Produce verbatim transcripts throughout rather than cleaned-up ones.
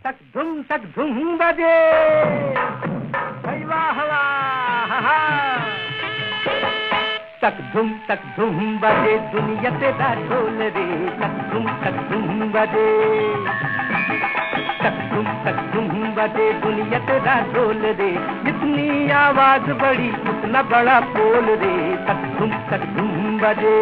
तक धुम तक धुम बजे भाई वाह वाह तक धुम तक धुम बजे दुनिया तेरा ढोल रे तक धुम तक धुम बजे तक धुम तक धुम बजे दुनिया तेरा ढोल रे जितनी आवाज बड़ी उतना बड़ा पोल रे तक धुम तक धुम बजे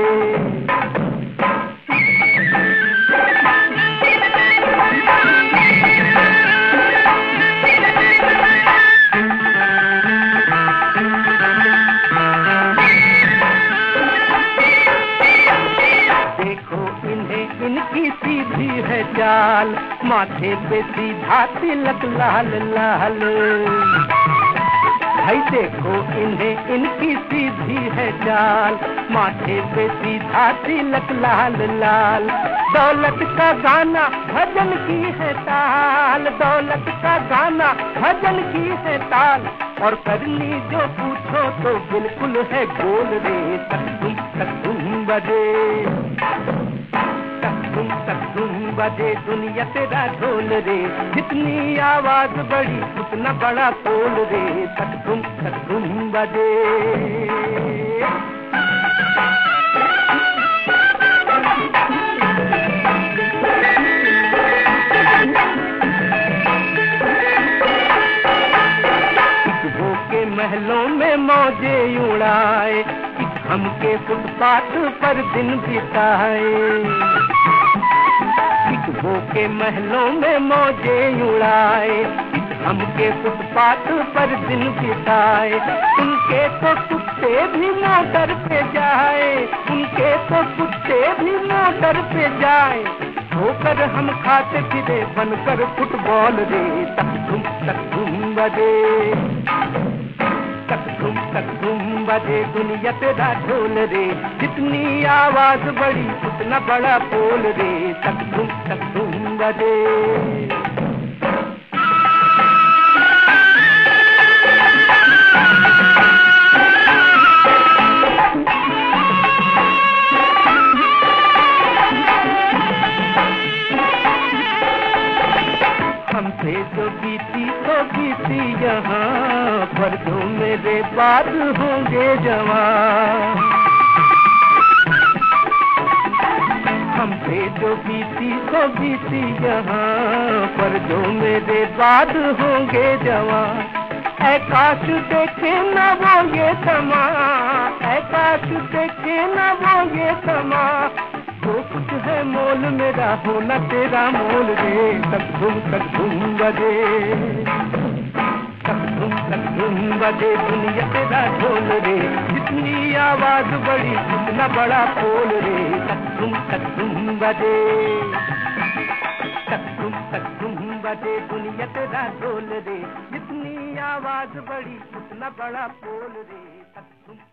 इनकी सीधी है चाल माथे पे सीधा तिलक लाल लाल भाई देखो इन्हें इनकी सीधी है चाल माथे पे सीधा तिलक लाल लाल दौलत का गाना भजन की है ताल दौलत का गाना भजन की है ताल और करनी जो पूछो तो बिल्कुल है गोल रे तक तुम तक तुम बजे तुम तक तुम बजे दुनिया तेरा ढोल रे जितनी आवाज बड़ी उतना बड़ा पोल रे तक तुम तक तुम बजे वो के महलों में मौजे उड़ाए हमके फुटपाथ पर दिन बिताए वो के महलों में मौजे उड़ाए हमके फुटपाथ पर दिन बिताए उनके तो कुत्ते भी मोटर पे जाए उनके तो कुत्ते भी मोटर पे जाए होकर हम खाते फिरे बनकर फुटबॉल रे तक तुम तक तुम बजे तक तुम तक तुम बजे दुनिया तेरा ढोल रे जितनी आवाज बड़ी उतना बड़ा पोल रे तक तुम तक तुम बजे हमसे जो बीती तो बीती यहाँ पर जो मेरे बाद होंगे जवान हमसे जो बीती तो बीती यहाँ पर जो मेरे बाद होंगे जवान ऐ काश देखे न वो ये समा ऐ काश देखे न वो ये समा तो कुछ है मोल मेरा होना तेरा मोल रे तक धुम तक धुम बजे तक धुम तक धुम बजे दुनिया तेरा ढोल रे जितनी आवाज बड़ी उतना बड़ा पोल रे तक धुम तक धुम बजे तक धुम तक धुम बजे दुनिया तेरा ढोल रे जितनी आवाज बड़ी उतना बड़ा पोल रे तक धुम